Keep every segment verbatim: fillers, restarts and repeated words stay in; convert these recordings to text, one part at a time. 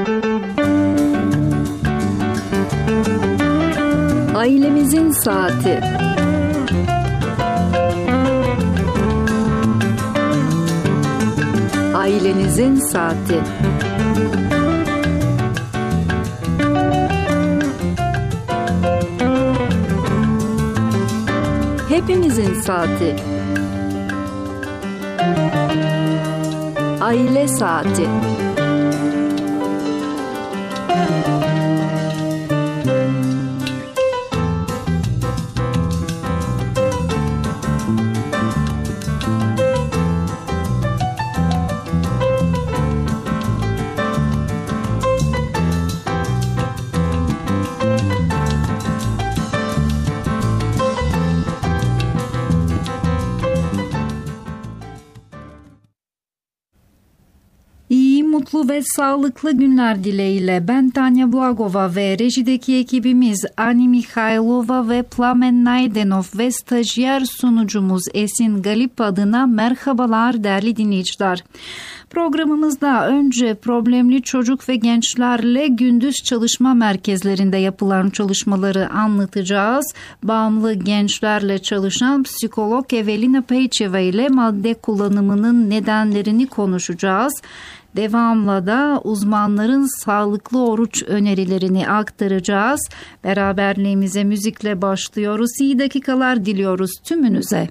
Ailemizin saati. Ailenizin saati. Hepimizin saati. Aile saati. Mutlu ve sağlıklı günler dileğiyle ben Tanya Blagova ve rejideki ekibimiz Ani Mikhailova ve Plamen Naydenov ve stajyer sunucumuz Esin Galip adına merhabalar değerli dinleyiciler. Programımızda önce problemli çocuk ve gençlerle gündüz çalışma merkezlerinde yapılan çalışmaları anlatacağız. Bağımlı gençlerle çalışan psikolog Evelina Peyçeva ile madde kullanımının nedenlerini konuşacağız. Devamla da uzmanların sağlıklı oruç önerilerini aktaracağız. Beraberliğimize müzikle başlıyoruz. İyi dakikalar diliyoruz tümünüze.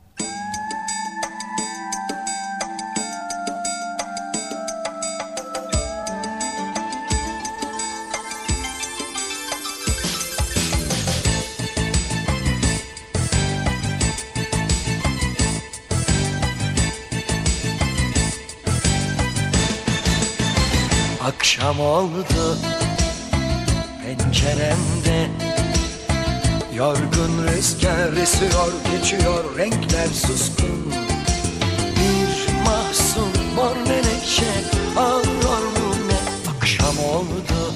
Akşam oldu penceremde, yorgun rüzgar esiyor geçiyor, renkler suskun. Bir mahzun mor menekşe ağlıyor mu ne? Akşam oldu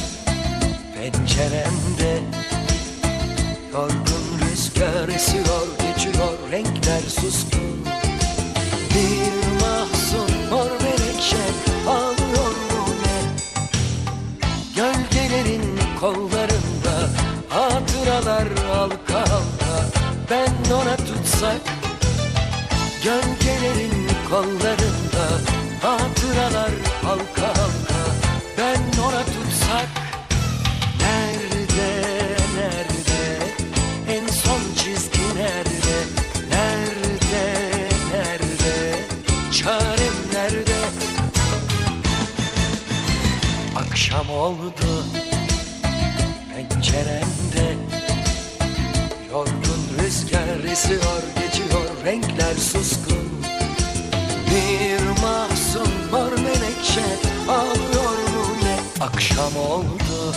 penceremde, yorgun rüzgar esiyor geçiyor, renkler suskun. Bir mahzun mor menekşe ağlıyor mu ne? Gölgelerin kollarında hatıralar halka halka, ben ona tutsak. Gölgelerin kollarında hatıralar halka halka, ben ona tutsak. Nerede, nerede, en son çizgi nerede? Nerede, nerede, çarem nerede? Akşam oldu penceremde, yorgun rüzgar esiyor geçiyor, renkler suskun. Bir mahzun mor menekşe ağlıyor mu ne? Akşam oldu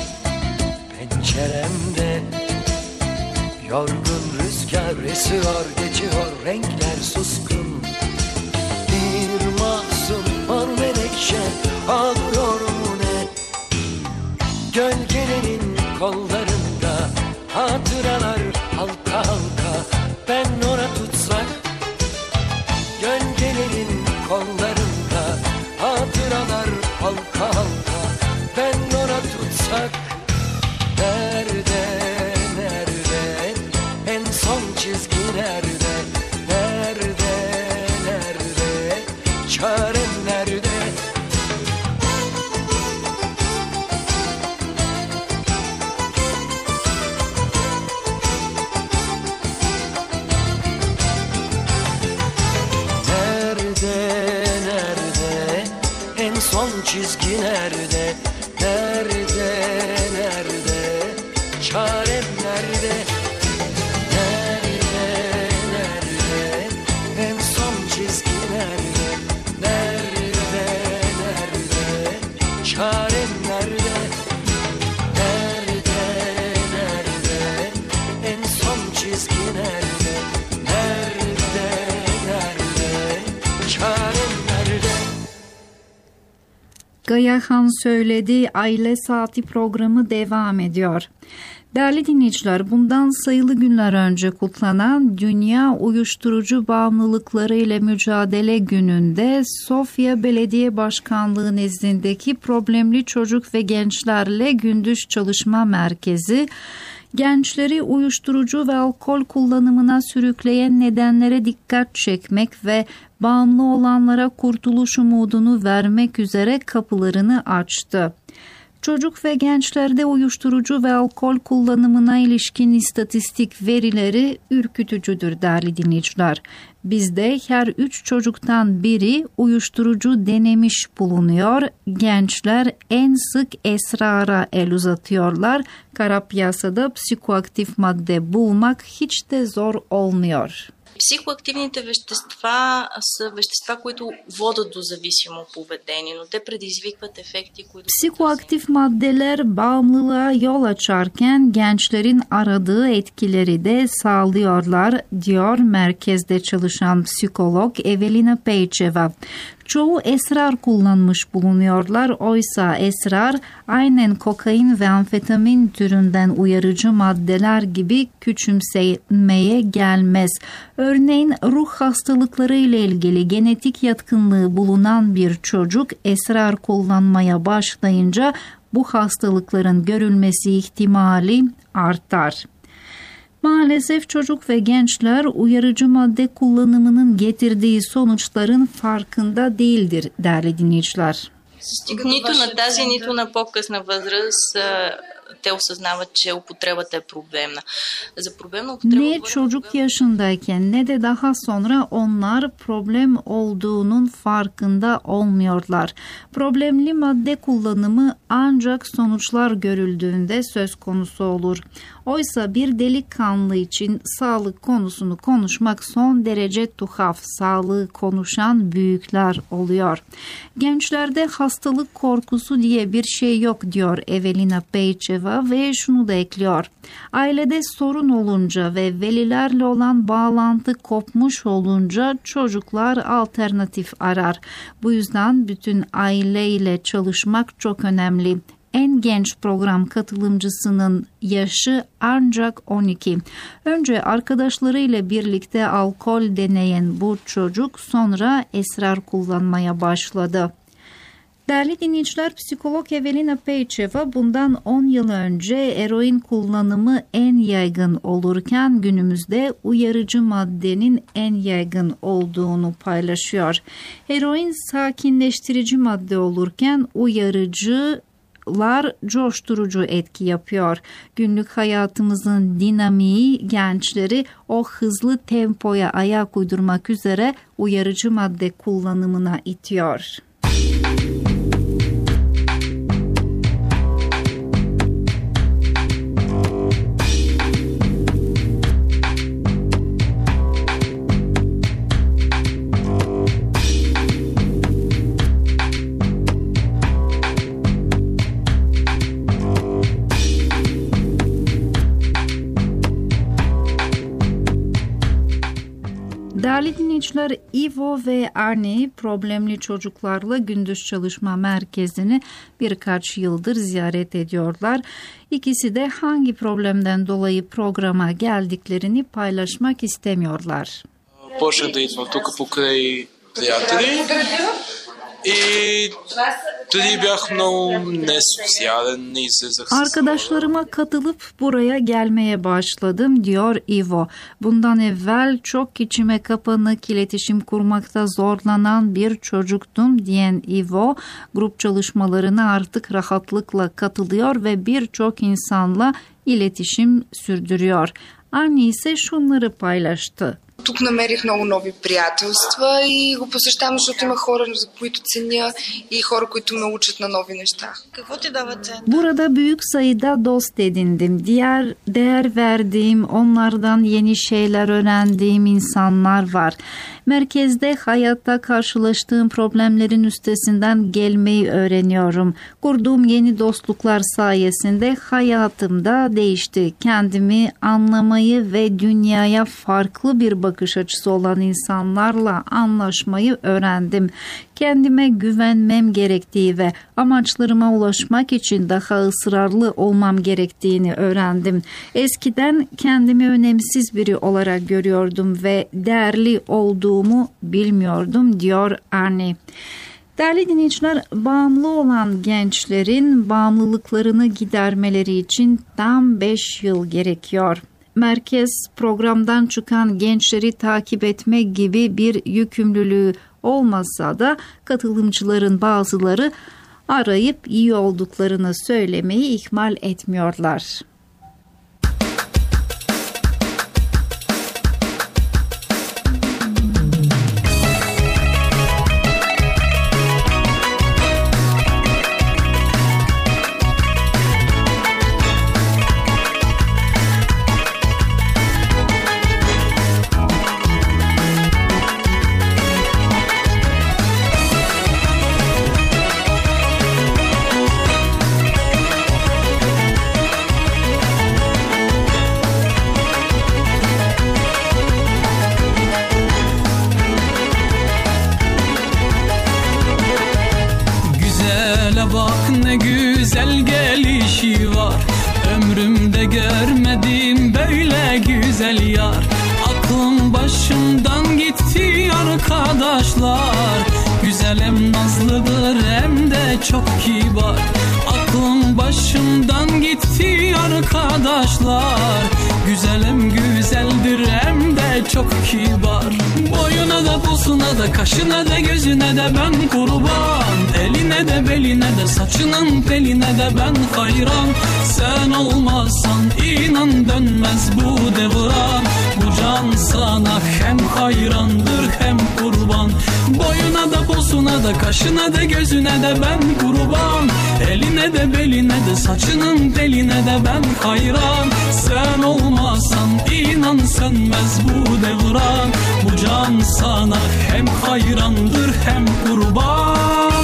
penceremde, yorgun rüzgar esiyor geçiyor, renkler suskun. Bir mahzun mor menekşe ağlıyor mu ne? Gölgelerin kollarında hatıralar halka halka, ben ona tutsak. Gölgelerin kollarında hatıralar halka halka, ben ona tutsak. Nerede, nerede, en son çizgi nerede? Nerede, nerede, çarem nerede? Son çizgi nerede? Nerede, nerede, çarem nerede? Nerede, nerede, en son çizgi nerede? Nerede, nerede, çarem nerede? Nerede, nerede, en son çizgi nerede? Nerede, nerede, çarem nerede? Gayahan söyledi. Aile Saati programı devam ediyor. Değerli dinleyiciler, bundan sayılı günler önce kutlanan Dünya Uyuşturucu Bağımlılıkları ile Mücadele Günü'nde Sofya Belediye Başkanlığı nezdindeki Problemli Çocuk ve Gençlerle Gündüz Çalışma Merkezi, gençleri uyuşturucu ve alkol kullanımına sürükleyen nedenlere dikkat çekmek ve bağımlı olanlara kurtuluş umudunu vermek üzere kapılarını açtı. Çocuk ve gençlerde uyuşturucu ve alkol kullanımına ilişkin istatistik verileri ürkütücüdür değerli dinleyiciler. Bizde her üç çocuktan biri uyuşturucu denemiş bulunuyor. Gençler en sık esrara el uzatıyorlar. Kara piyasada psikoaktif madde bulmak hiç de zor olmuyor. Психоактивните вещества са вещества, които водят до зависимо поведение, но те предизвикват ефекти, които... Psikoaktif maddeler bağımlılığa yol açarken gençlerin aradığı etkileri de sağlıyorlar, diyor merkezde çalışan psikolog Evelina Peyçeva. Çoğu esrar kullanmış bulunuyorlar. Oysa esrar aynen kokain ve amfetamin türünden uyarıcı maddeler gibi küçümsemeye gelmez. Örneğin ruh hastalıkları ile ilgili genetik yatkınlığı bulunan bir çocuk esrar kullanmaya başlayınca bu hastalıkların görülmesi ihtimali artar. Maalesef çocuk ve gençler uyarıcı madde kullanımının getirdiği sonuçların farkında değildir değerli dinleyiciler. Нито на тази, нито на по-късна възраст те осъзнават, че употребата е проблемна. За проблемна употреба... Ne çocuk yaşındayken ne de daha sonra onlar problem olduğunun farkında olmuyorlar. Problemli madde kullanımı ancak sonuçlar görüldüğünde söz konusu olur. Oysa bir delikanlı için sağlık konusunu konuşmak son derece tuhaf. Sağlığı konuşan büyükler oluyor. Gençlerde hastalık korkusu diye bir şey yok, diyor Evelina Peyçeva ve şunu da ekliyor. Ailede sorun olunca ve velilerle olan bağlantı kopmuş olunca çocuklar alternatif arar. Bu yüzden bütün aileyle çalışmak çok önemli. En genç program katılımcısının yaşı ancak on iki. Önce arkadaşlarıyla birlikte alkol deneyen bu çocuk sonra esrar kullanmaya başladı. Değerli dinleyiciler, psikolog Evelina Peyçeva bundan on yıl önce eroin kullanımı en yaygın olurken günümüzde uyarıcı maddenin en yaygın olduğunu paylaşıyor. Eroin sakinleştirici madde olurken uyarıcı lar coşturucu etki yapıyor. Günlük hayatımızın dinamiği gençleri o hızlı tempoya ayak uydurmak üzere uyarıcı madde kullanımına itiyor. Değerli dinleyiciler, Ivo ve Arne problemli çocuklarla gündüz çalışma merkezini birkaç yıldır ziyaret ediyorlar. İkisi de hangi problemden dolayı programa geldiklerini paylaşmak istemiyorlar. Почнах да идвам тук покрай приятели и преди бях много несоциален, не излезах с... Arkadaşlarıma katılıp buraya gelmeye başladım, diyor Ivo. Bundan evvel çok içime kapanık, iletişim kurmakta zorlanan bir çocuktum, diyen Ivo, grup çalışmalarına artık rahatlıkla katılıyor ve birçok insanla iletişim sürdürüyor. Anne ise şunları paylaştı. Тук намерих много нови приятелства и го посещавам, защото има хора, за които ценя и хора, които ме учат на нови неща. Какво ти дава център? Burada büyük sayıda dost edindim. Diğer değer verdiğim, onlardan yeni şeyler öğrendiğim insanlar var. Merkezde hayatta karşılaştığım problemlerin üstesinden gelmeyi öğreniyorum. Kurduğum yeni dostluklar sayesinde hayatım da değişti. Kendimi anlamayı ve dünyaya farklı bir bakış açısı olan insanlarla anlaşmayı öğrendim. kendime güvenmem gerektiği ve amaçlarıma ulaşmak için daha ısrarlı olmam gerektiğini öğrendim. Eskiden kendimi önemsiz biri olarak görüyordum ve değerli olduğumu bilmiyordum, diyor Arnie. Değerli dinleyiciler, bağımlı olan gençlerin bağımlılıklarını gidermeleri için tam beş yıl gerekiyor. Merkez programdan çıkan gençleri takip etmek gibi bir yükümlülüğü olmasa da katılımcıların bazıları arayıp iyi olduklarını söylemeyi ihmal etmiyorlar. Güzel hem nazlıdır hem de çok kibar. Aklım başımdan gitti arkadaşlar. Güzel hem güzeldir hem de çok kibar. Boyuna da posuna da kaşına da gözüne de ben kurban. Eline de beline de saçının teline de ben hayran. Sen olmazsan inan dönmez bu devran. Bu can sana hem hayrandır hem kurban. Boyuna da posuna da kaşına da gözüne de ben kurban. Eline de beline de saçının teline de ben hayran. Sen olmazsan inan sönmez bu devran. Bu can sana hem hayrandır hem kurban.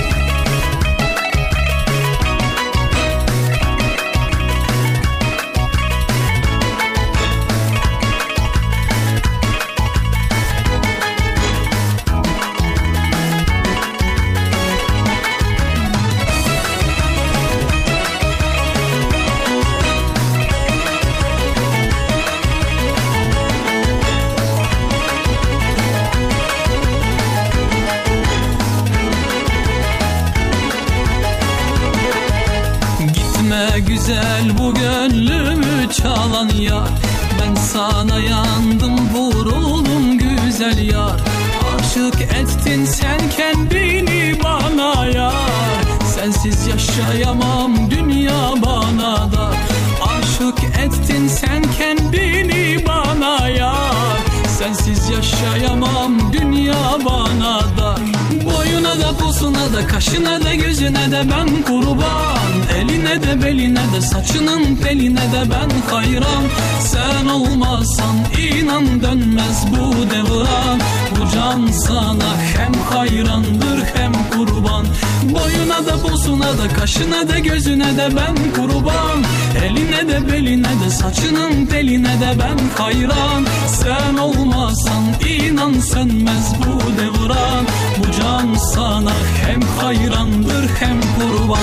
Güzel bu gönlümü çalan yar. Ben sana yandım vuruldum güzel yar. Aşık ettin sen kendini bana yar. Sensiz yaşayamam dünya bana da. Aşık ettin sen kendini bana yar. Sensiz yaşayamam dünya bana da. Boyuna da posuna da kaşına da gözüne de ben kurban. Eline de beline de saçının teline de ben hayran. Sen olmazsan inan dönmez bu devran. Bu can sana hem hayrandır hem kurban. Boyuna da posuna da kaşına da gözüne de ben kurban. Eline de beline de saçının teline de ben hayran. Sen olmazsan inan sönmez bu devran. Bu can sana hem hayrandır hem kurban.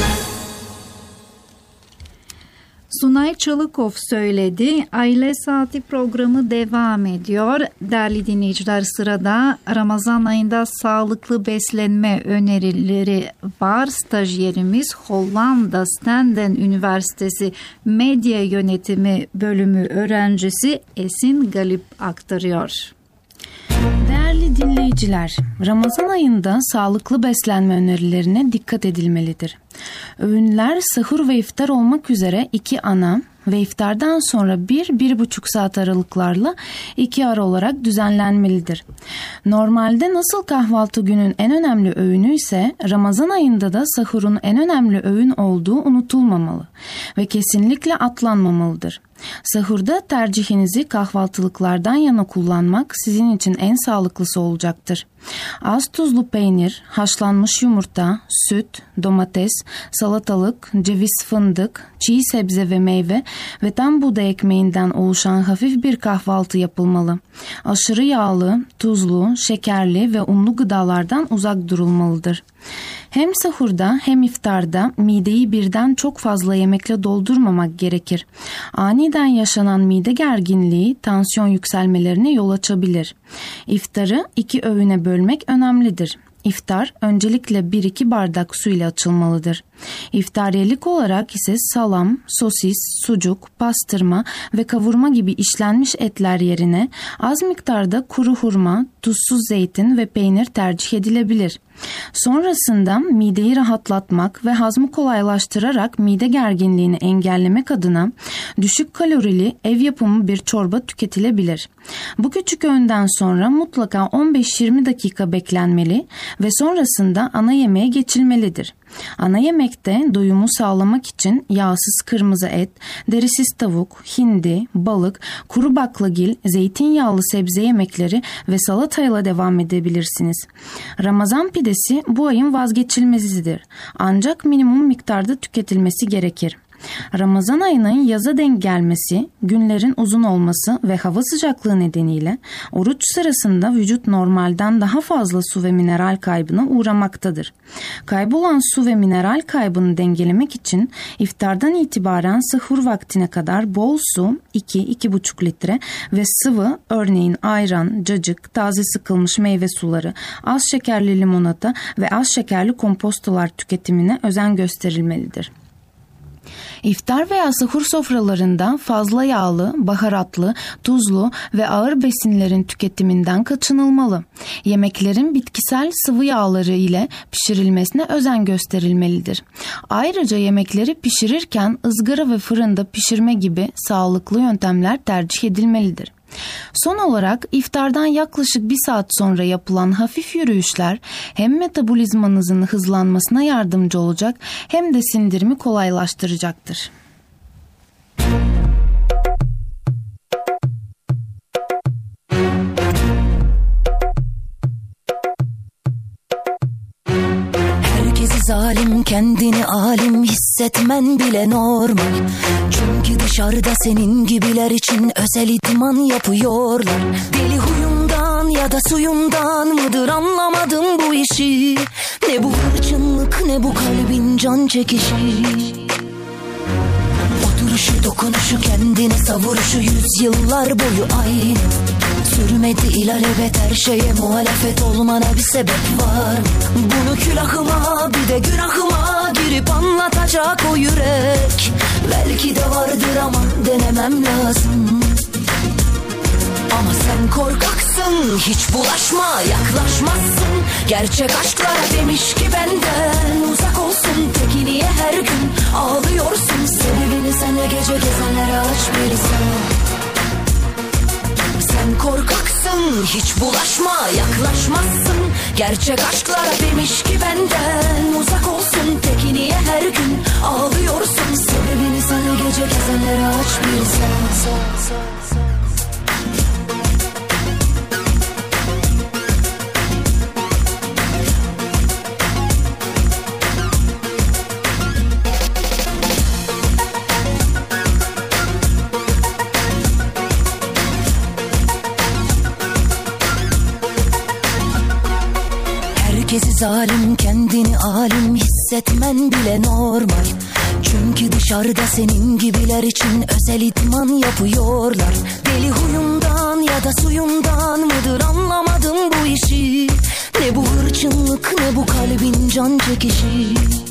Sunay Çalıkov söyledi. Aile Saati programı devam ediyor. Değerli dinleyiciler, sırada Ramazan ayında sağlıklı beslenme önerileri var. Stajyerimiz Hollanda Stenden Üniversitesi Medya Yönetimi Bölümü öğrencisi Esin Galip aktarıyor. Değerli dinleyiciler, Ramazan ayında sağlıklı beslenme önerilerine dikkat edilmelidir. Öğünler sahur ve iftar olmak üzere iki ana ve iftardan sonra bir, bir buçuk saat aralıklarla iki ara olarak düzenlenmelidir. Normalde nasıl kahvaltı günün en önemli öğünü ise Ramazan ayında da sahurun en önemli öğün olduğu unutulmamalı ve kesinlikle atlanmamalıdır. Sahurda tercihinizi kahvaltılıklardan yana kullanmak sizin için en sağlıklısı olacaktır. Az tuzlu peynir, haşlanmış yumurta, süt, domates, salatalık, ceviz, fındık, çiğ sebze ve meyve ve tam buğday ekmeğinden oluşan hafif bir kahvaltı yapılmalı. Aşırı yağlı, tuzlu, şekerli ve unlu gıdalardan uzak durulmalıdır. Hem sahurda hem iftarda mideyi birden çok fazla yemekle doldurmamak gerekir. Aniden yaşanan mide gerginliği tansiyon yükselmelerine yol açabilir. İftarı iki öğüne bölmek önemlidir. İftar öncelikle bir iki bardak su ile açılmalıdır. İftariyelik olarak ise salam, sosis, sucuk, pastırma ve kavurma gibi işlenmiş etler yerine az miktarda kuru hurma, tuzsuz zeytin ve peynir tercih edilebilir. Sonrasında mideyi rahatlatmak ve hazmı kolaylaştırarak mide gerginliğini engellemek adına düşük kalorili ev yapımı bir çorba tüketilebilir. Bu küçük öğünden sonra mutlaka on beş yirmi dakika beklenmeli ve sonrasında ana yemeğe geçilmelidir. Ana yemekte doyumu sağlamak için yağsız kırmızı et, derisiz tavuk, hindi, balık, kuru baklagil, zeytinyağlı sebze yemekleri ve salatayla devam edebilirsiniz. Ramazan pidesi bu ayın vazgeçilmezidir. Ancak minimum miktarda tüketilmesi gerekir. Ramazan ayının yaza denk gelmesi, günlerin uzun olması ve hava sıcaklığı nedeniyle oruç sırasında vücut normalden daha fazla su ve mineral kaybına uğramaktadır. Kaybolan su ve mineral kaybını dengelemek için iftardan itibaren sahur vaktine kadar bol su iki iki buçuk litre ve sıvı örneğin ayran, cacık, taze sıkılmış meyve suları, az şekerli limonata ve az şekerli kompostolar tüketimine özen gösterilmelidir. İftar veya sahur sofralarında fazla yağlı, baharatlı, tuzlu ve ağır besinlerin tüketiminden kaçınılmalı. Yemeklerin bitkisel sıvı yağları ile pişirilmesine özen gösterilmelidir. Ayrıca yemekleri pişirirken ızgara ve fırında pişirme gibi sağlıklı yöntemler tercih edilmelidir. Son olarak iftardan yaklaşık bir saat sonra yapılan hafif yürüyüşler hem metabolizmanızın hızlanmasına yardımcı olacak hem de sindirimi kolaylaştıracaktır. Herkesi zalim, kendini alim hissetmen bile normal. Çünkü dışarıda senin gibiler için özel idman yapıyorlar. Deli huyundan ya da suyundan mıdır anlamadım bu işi. Ne bu hırçınlık ne bu kalbin can çekişi. Oturuşu dokunuşu kendine savuruşu yüzyıllar boyu aynı. Sürmedi ilelebet her şeye muhalefet olmana bir sebep var. Bunu külahıma bir de günahıma girip anlatacak o yürek. Belki de vardır ama denemem lazım. Ama sen korkaksın, hiç bulaşma, yaklaşmazsın. Gerçek aşklar demiş ki benden uzak olsun. Peki niye her gün ağlıyorsun? Sebebini senle gece gezenlere aç bir sen. Sen korkaksın, hiç bulaşma, yaklaşmazsın. Gerçek aşklara demiş ki benden uzak olsun. Peki niye her gün ağlıyorsun? Sebebini sana gece gezenlere aç bir sen. Herkesi zalim, kendini alim hissetmen bile normal. Çünkü dışarıda senin gibiler için özel idman yapıyorlar. Deli huyundan ya da suyundan mıdır anlamadım bu işi. Ne bu hırçınlık ne bu kalbin can çekişi.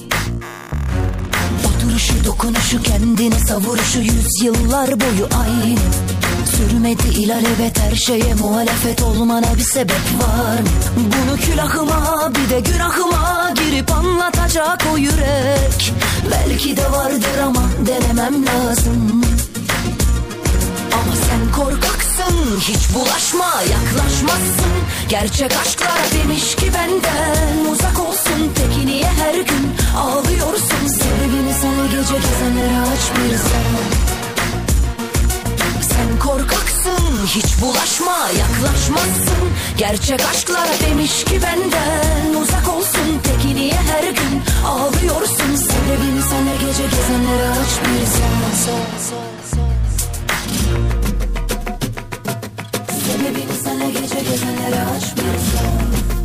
Oturuşu dokunuşu kendine savuruşu yüzyıllar boyu aynı. Sürmedi ilelebet her şeye muhalefet olmana bir sebep var. Bunu külahıma bir de günahıma girip anlatacak o yürek. Belki de vardır ama denemem lazım. Ama sen korkaksın, hiç bulaşma, yaklaşmazsın. Gerçek aşklar demiş ki benden uzak olsun. Peki niye her gün ağlıyorsun? Sebebini sana gece gezenlere aç bir sen. hiç bulaşma, yaklaşmazsın. Gerçek aşklar demiş ki benden uzak olsun. Peki niye her gün ağlıyorsun? Sebebini sana gece gezenlere aç bir sor. Sebebini sana gece gezenlere aç bir sor.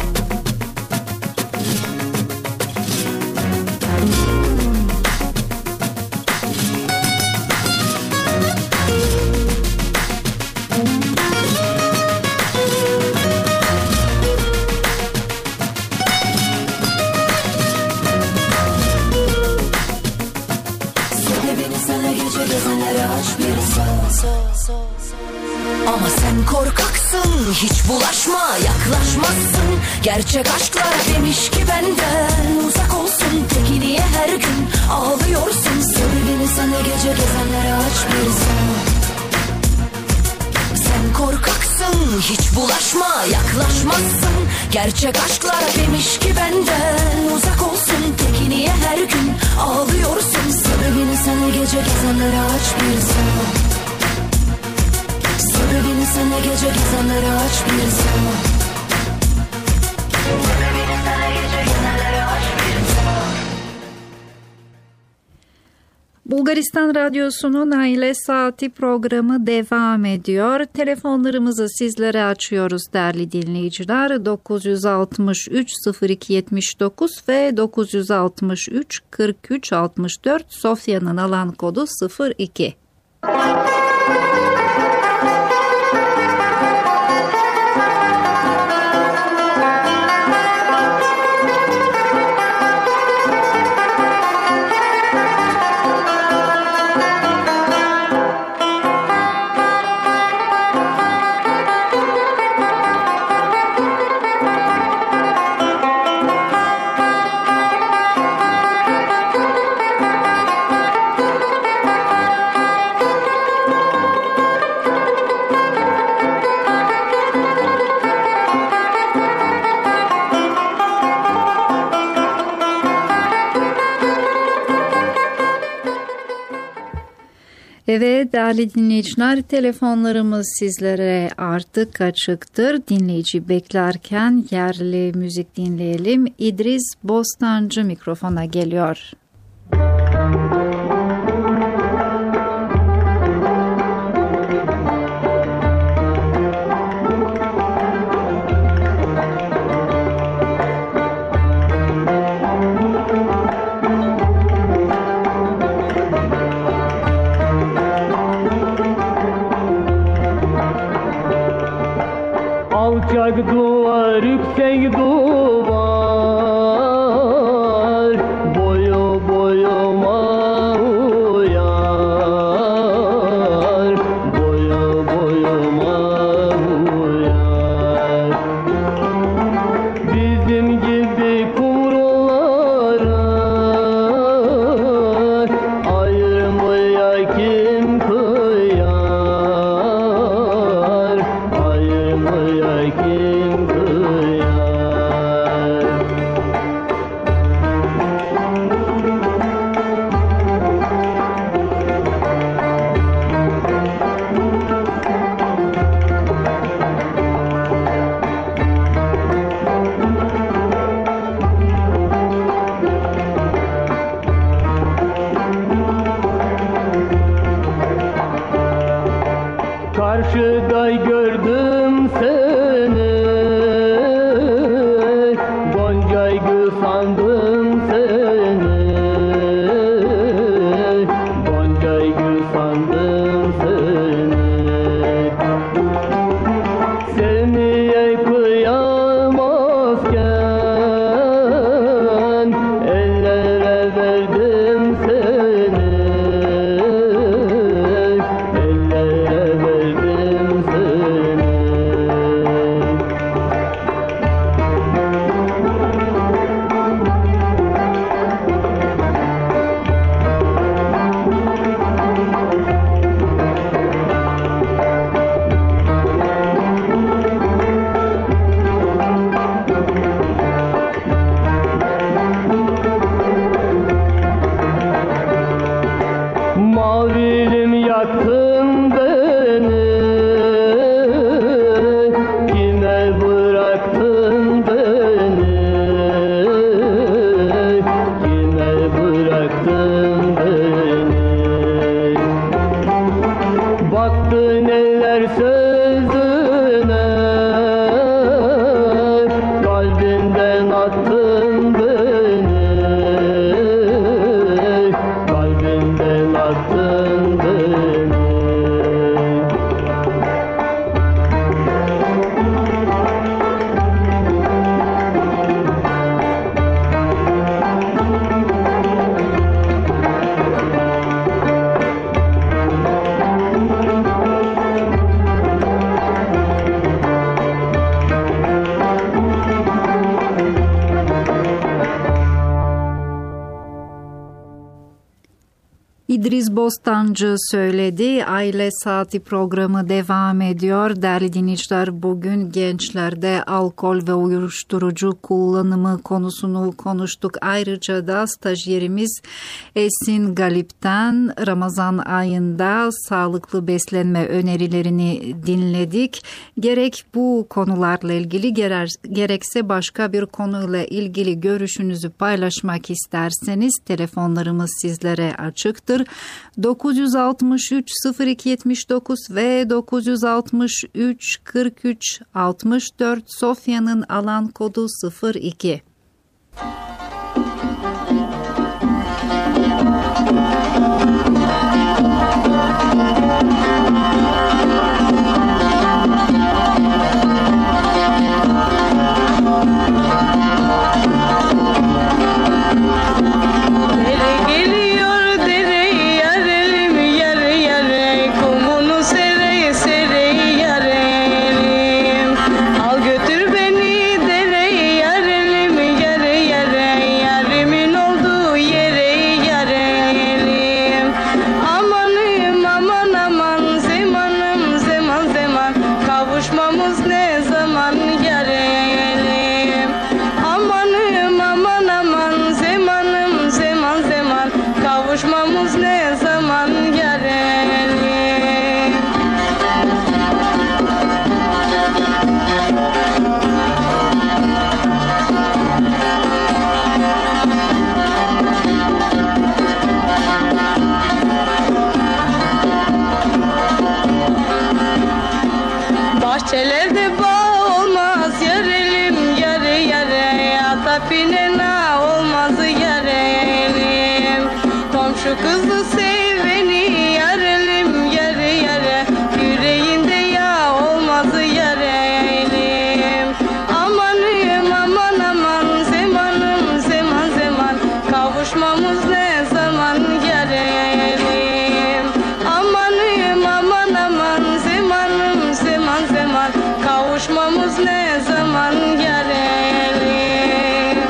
Ama sen korkaksın, hiç bulaşma, yaklaşmazsın. Gerçek aşklar demiş ki benden uzak olsun. Peki niye her gün ağlıyorsun? Sebebini sana gece gezenlere aç bir sor. Sen korkaksın, hiç bulaşma, yaklaşmazsın. Gerçek aşklar demiş ki benden uzak olsun. Peki niye her gün ağlıyorsun? Sebebini sana gece gezenlere aç bir sor. Sebebini sana gece gezenlere aç bir sor. Sebebini sana gece gezenlere aç bir sor. Bulgaristan Radyosu'nun Aile Saati programı devam ediyor. Telefonlarımızı sizlere açıyoruz değerli dinleyiciler. dokuz yüz altmış üç sıfır iki yetmiş dokuz ve dokuz yüz altmış üç kırk üç altmış dört, Sofya'nın alan kodu sıfır iki. Evet değerli dinleyiciler, telefonlarımız sizlere artık açıktır. Dinleyici beklerken yerli müzik dinleyelim. İdris Bostancı mikrofona geliyor. Alçak duvar, yüksek duvar, boyu İdris Bostancı söyledi. Aile Saati programı devam ediyor. Değerli dinleyiciler, bugün gençlerde alkol ve uyuşturucu kullanımı konusunu konuştuk. Ayrıca da stajyerimiz Esin Galip'ten Ramazan ayında sağlıklı beslenme önerilerini dinledik. Gerek bu konularla ilgili gerekse başka bir konuyla ilgili görüşünüzü paylaşmak isterseniz telefonlarımız sizlere açıktır. dokuz altı üç sıfır iki yetmiş dokuz ve dokuz altı üç kırk üç altmış dört Sofya'nın alan kodu sıfır iki. Bahçelerde bağ olmaz yarelim yare yare, atapinena olmaz yarelim. Komşu kızı seveni yarelim yare yare, yüreğinde yağ olmaz yarelim. Amanım aman aman zemanım zeman zeman, kavuşmamız ne zaman yarelim. Amanım aman aman zemanım zeman zeman, kavuşmamız ne zaman yarelim.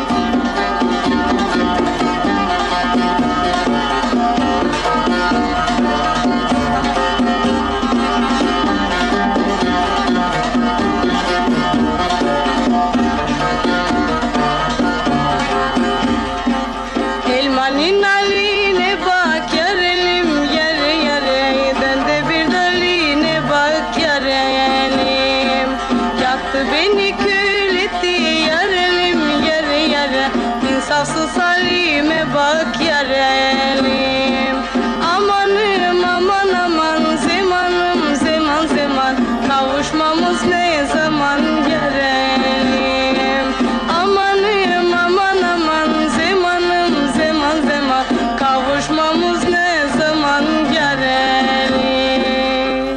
Elmanın haline bak yarelim yare yare, bende bir daline bak yarelim. Yaktı beni kül etti yarelim yare yare, insafsız halime bak yarelim. Amanım aman aman zemanım zeman zeman, kavuşmamız ne zaman yarelim. Amanım aman aman zemanım zeman zeman, kavuşmamız ne zaman yarelim.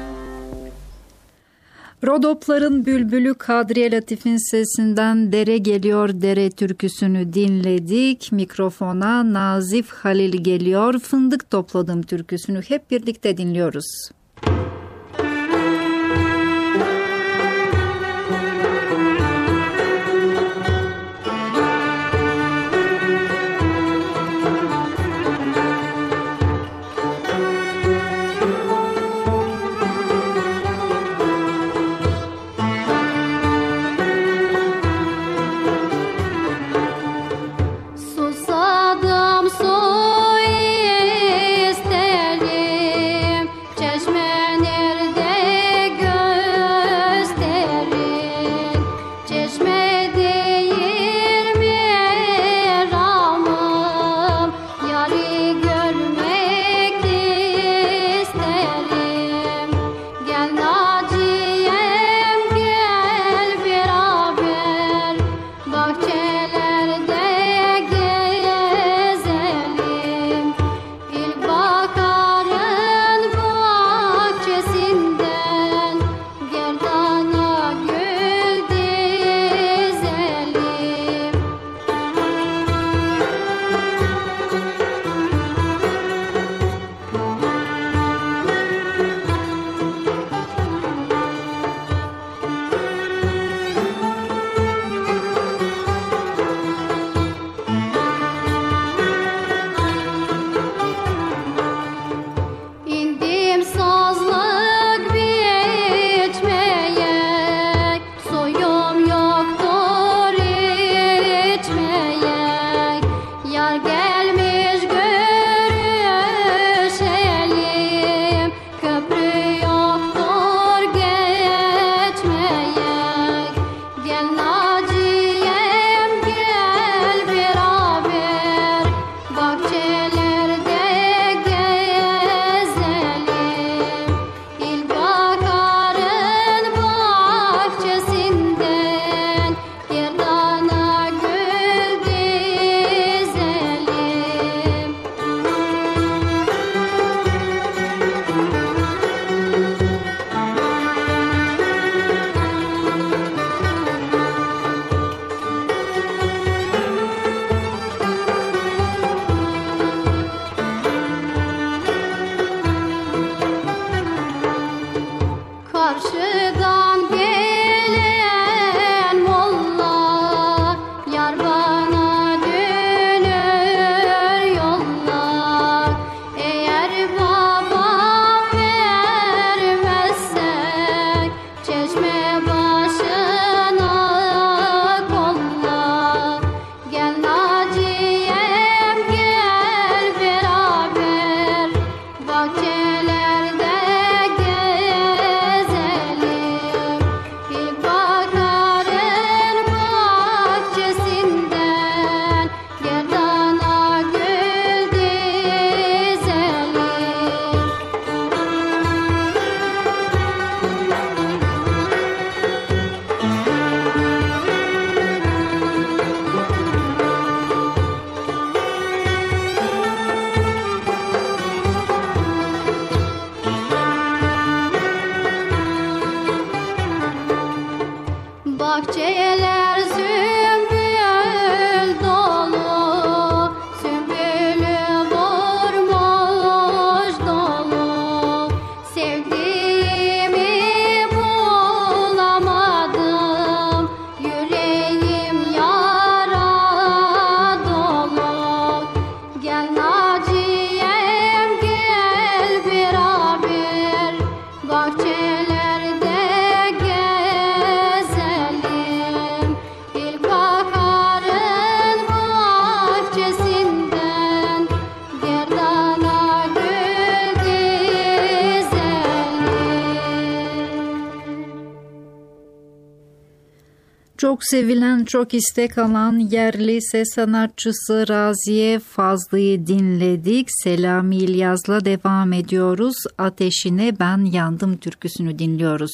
Rodopların bülbülü Kadriye Latif'in sesinden Dere Geliyor Dere türküsünü dinledik. Mikrofona Nazif Halil geliyor. Fındık Topladım türküsünü hep birlikte dinliyoruz. Susadım su isterim, çeşme Çok sevilen, çok istek alan yerli ses sanatçısı Raziye Fazlı'yı dinledik. Selami İlyas'la devam ediyoruz. Ateşine Ben Yandım türküsünü dinliyoruz.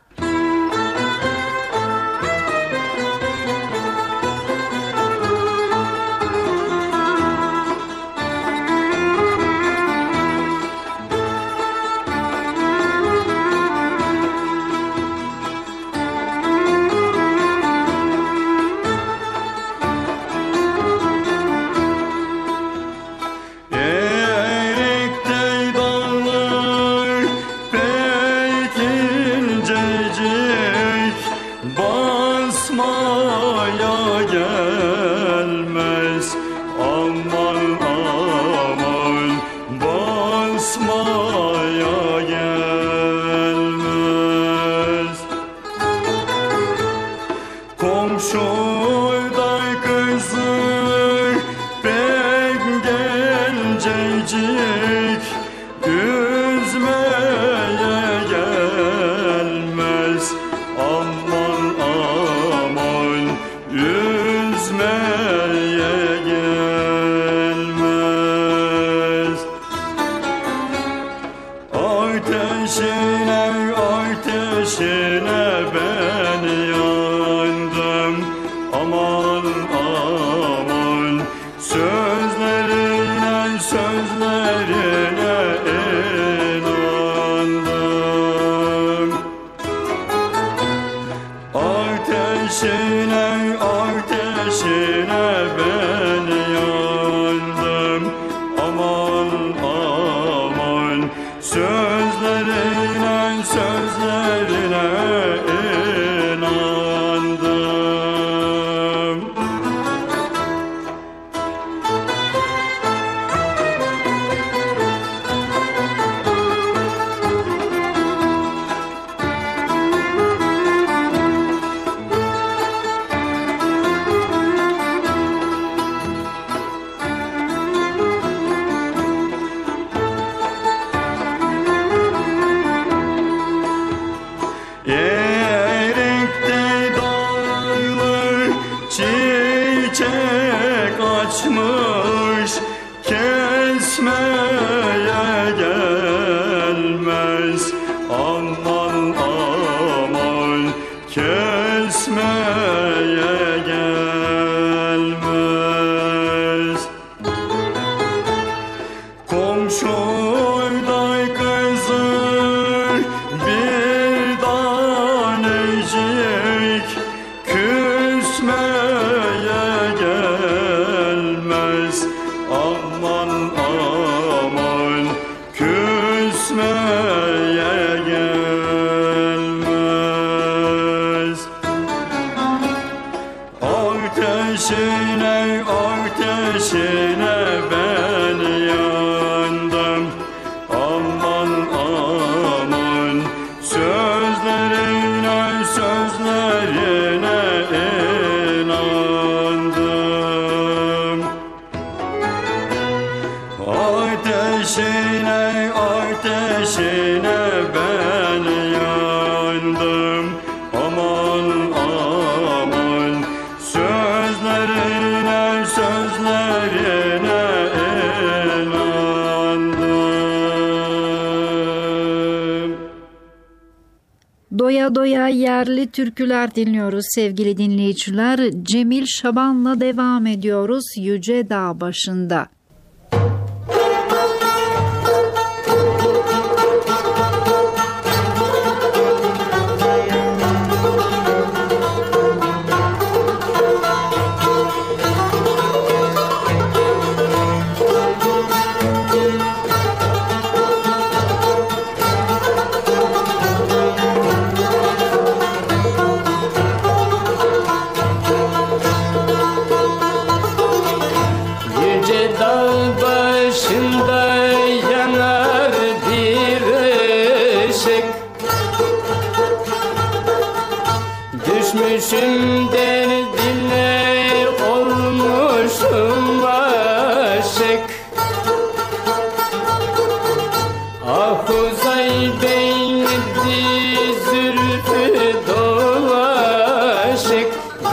Doya doya yerli türküler dinliyoruz sevgili dinleyiciler. Cemil Şaban'la devam ediyoruz Yüce Dağ başında. Düşmüşüm derdine olmuşum aşık. Ah uzay beynidi zülfü dolaşık.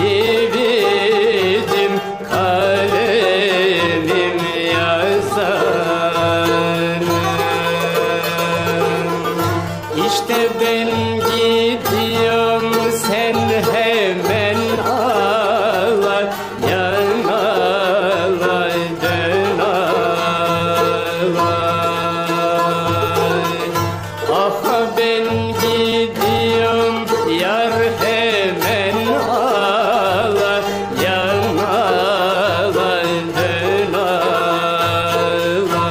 yazarım. İşte ben gidiyorum, sen hemen ağlar, yanalar dön ağlar. Ah ben gidiyorum, yar hemen ağlar, yanalar dön ağlar.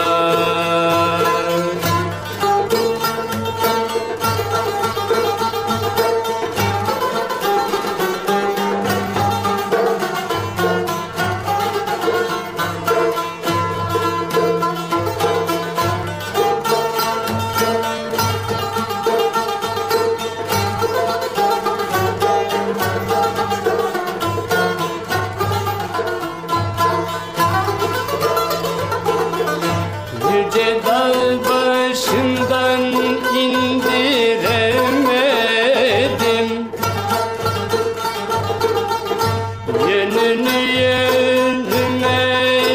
Yüce dağ başından indiremedim, yönünü yönüme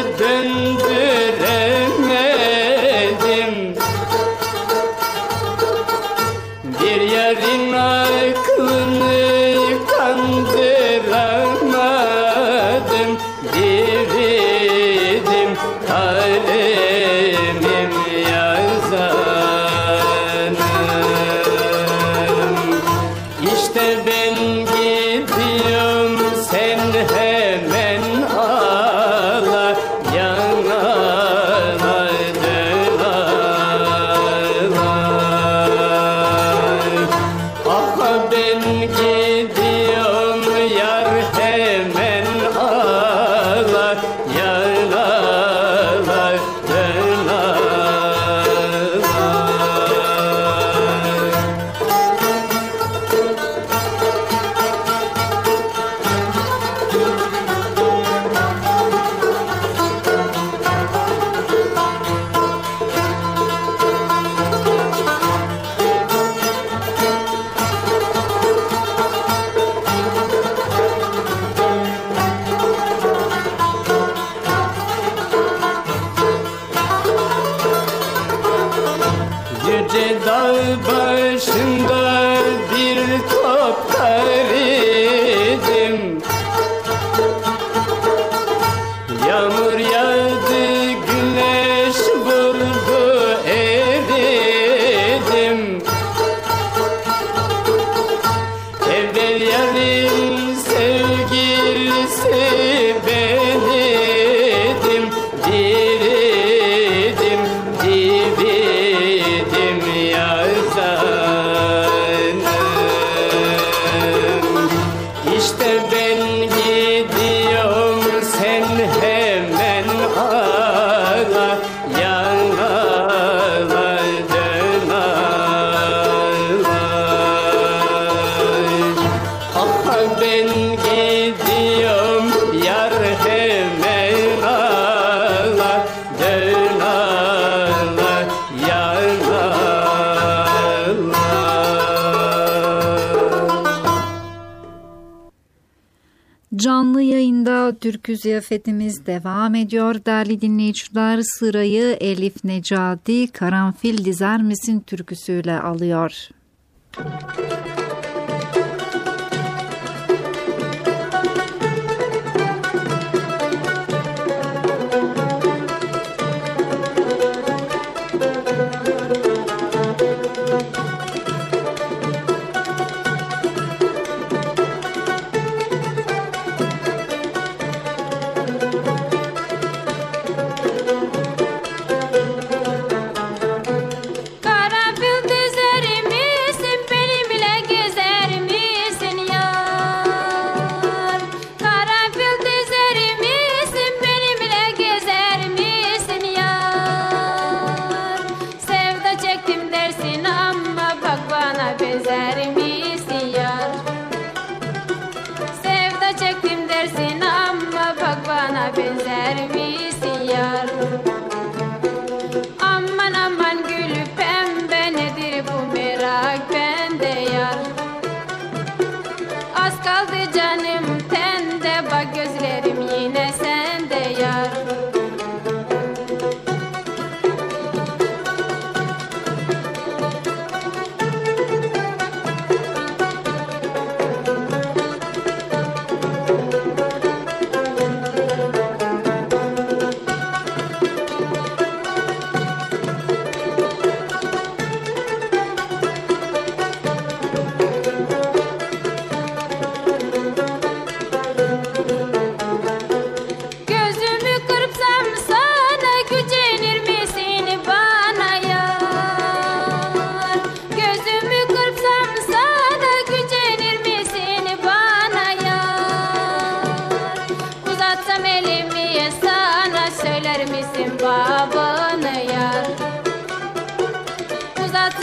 döndüremedim. Bir yarın aklını kandıramadım, diridim kalemim yazanım. İşte ben gidiyorum, sen hemen ağla, yanalar dön ağlar. Ah ben gidiyorum, yar hemen ağlar, yanalar dön ağlar. Yüce dağ başında bir top kar idim, yağmur yağdı, güneş vurdu, eridim. Evvel yarın sevgilisi bendim, diridim, diridim yazanım. İşte ben gidiyorum, sen hemen ağla, yanalar dön ağlar. Ah ben gidiyorum, yar hemen ağla, dön ağlar, yanalar. Canlı yayında türkü ziyafetimiz devam ediyor değerli dinleyiciler. Sırayı Elif Necati Karanfil Dizer Misin türküsüyle alıyor. Karanfil dizerimiz benim ile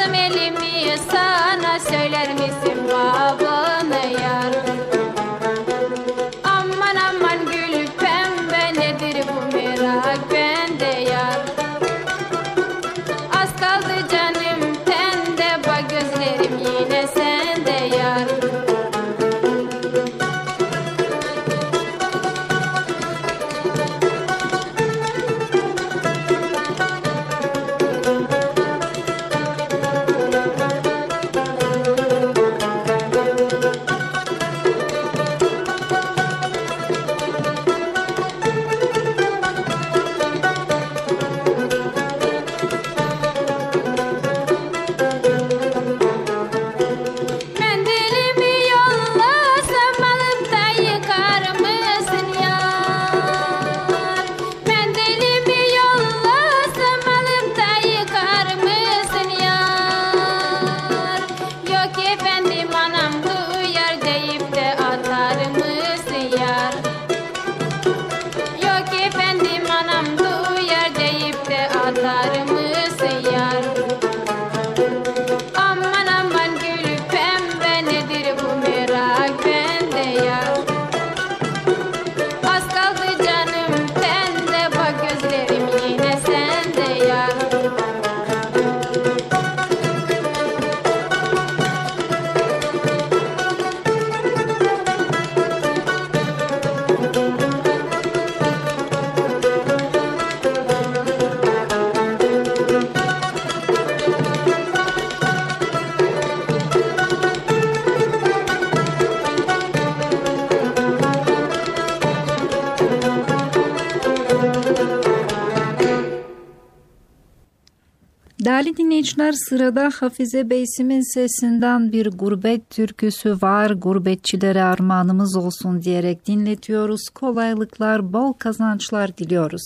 Uzatsam elimi sana, söyler misin babana yar? Aman aman gül pembe, nedir bu merak bende yar? Az kaldı canım tende, bak gözlerim yine sende yar. Değerli dinleyiciler, sırada Hafize Beysim'in sesinden bir gurbet türküsü var. Gurbetçilere armağanımız olsun diyerek dinletiyoruz. Kolaylıklar, bol kazançlar diliyoruz.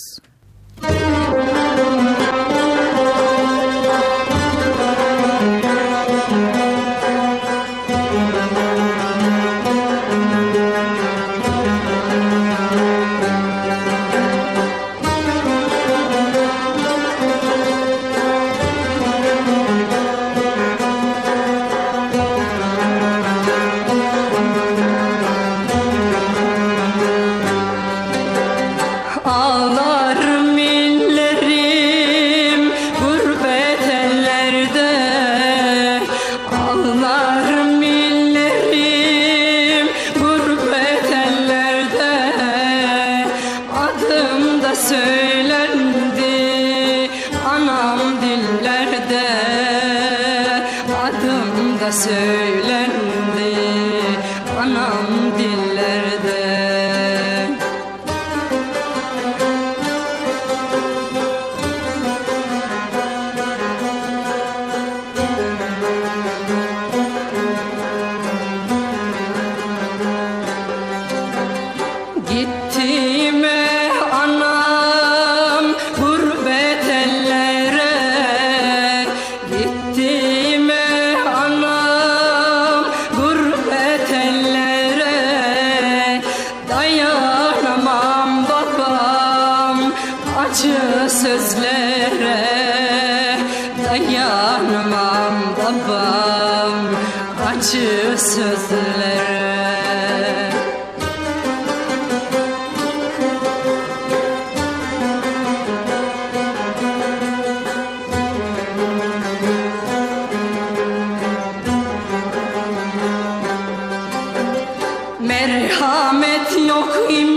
Merhamet yok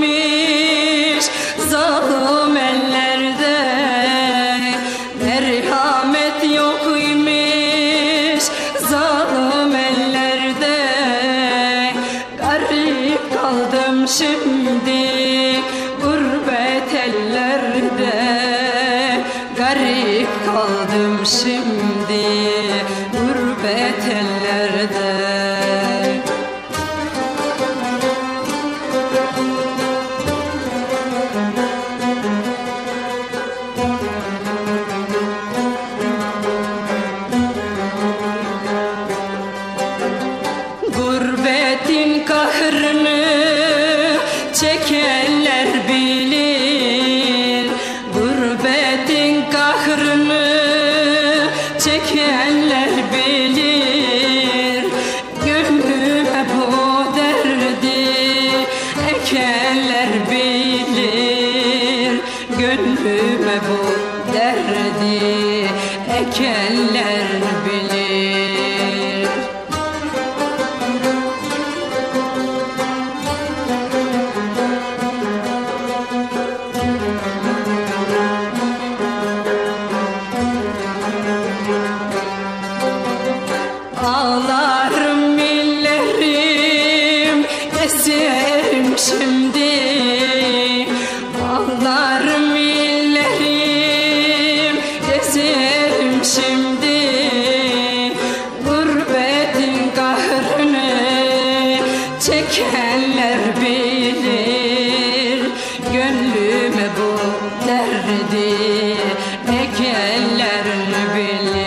imiş zalim ellerde, merhamet yok imiş zalim ellerde. Garip kaldım şimdi gurbet ellerde, garip kaldım şimdi gurbet ellerde. Gurbetin kahrını çekenler bilir, gurbetin kahrını derdi ekenler bilir. Ağlarım millerim eserim şimdi. Ağlarım millerim eserim şimdi. Gurbetin kahrını çekenler bilir. Gönlüme bu derdi ekenler bilir.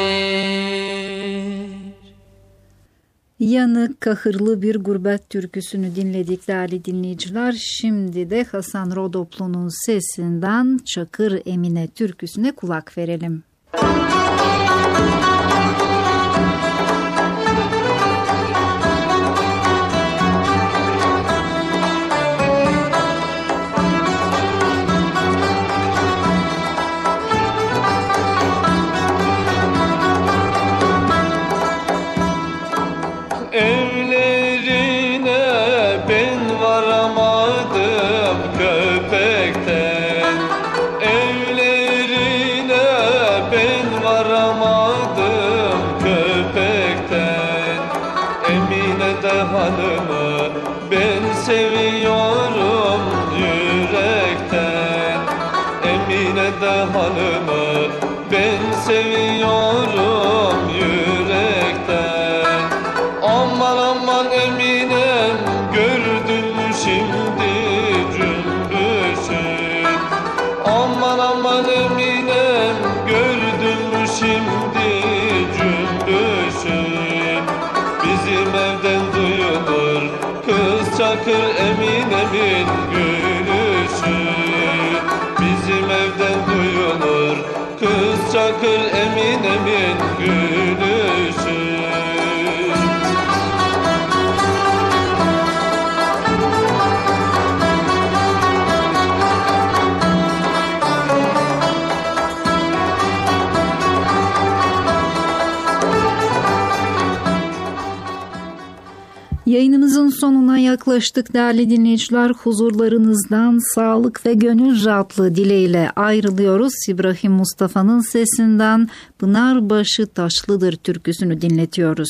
Yanık, kahırlı bir gurbet türküsünü dinledik değerli dinleyiciler. Şimdi de Hasan Rodoplu'nun sesinden Çakır Emine türküsüne kulak verelim. Evlerine ben varamadım köpekten. Evlerine ben varamadım köpekten. Emine de hanımı ben seviyorum yürekten. Emine de hanımı ben seviyorum yürekten. Aman aman Eminem, gördün mü şimdi cümbüşüm? Aman aman Eminem, gördün mü şimdi cümbüşüm? Bizim evden duyulur kız Çakır Eminem'in gülüşü. Bizim evden duyulur kız Çakır Eminem'in gülüşü. Yayınımızın sonuna yaklaştık değerli dinleyiciler. Huzurlarınızdan sağlık ve gönül rahatlığı dileğiyle ayrılıyoruz. İbrahim Mustafa'nın sesinden Pınarbaşı Taşlıdır türküsünü dinletiyoruz.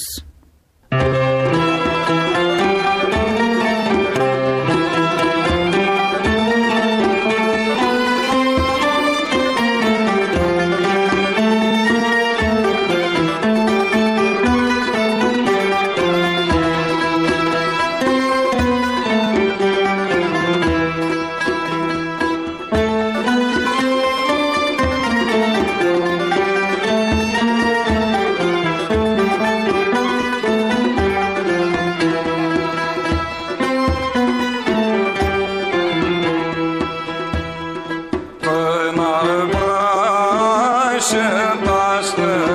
Pınarbaşı taşlı